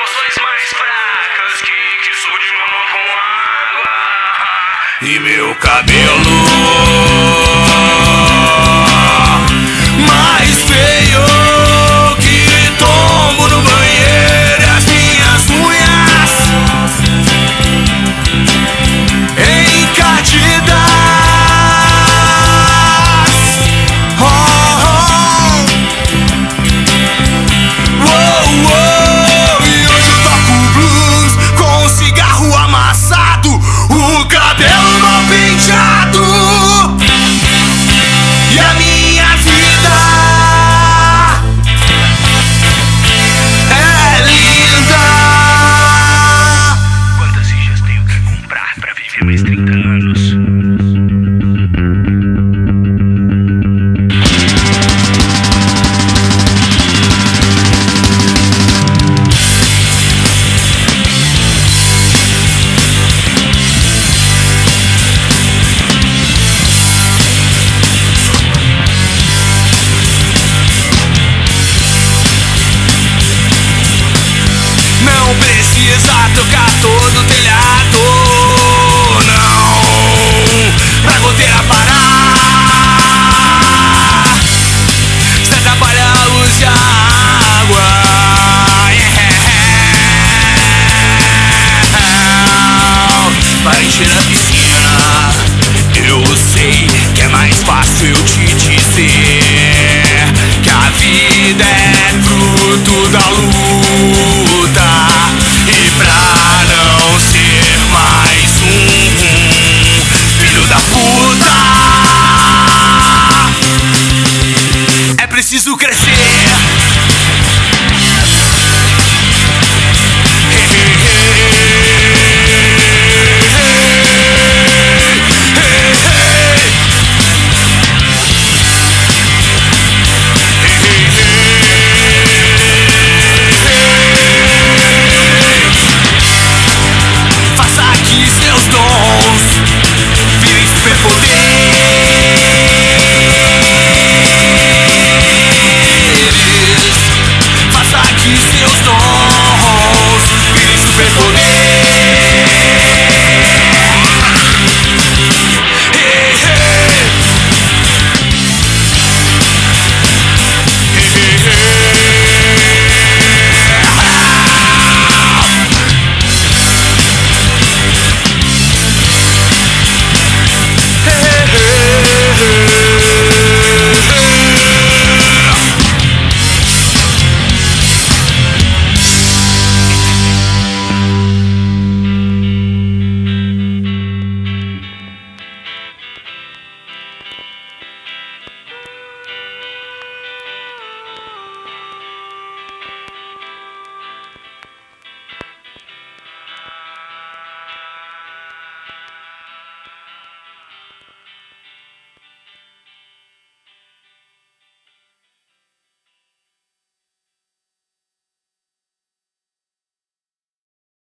emoções mais fracas que surgem com água. E meu cabelo mais feio que tombo no banheiro, e as minhas unhas encardidas. E hoje eu toco blues com um cigarro amassado, o cabelo mal penteado. E a minha vida é linda. Quantas fichas tenho que comprar pra viver mais 30 anos? Não precisa trocar todo o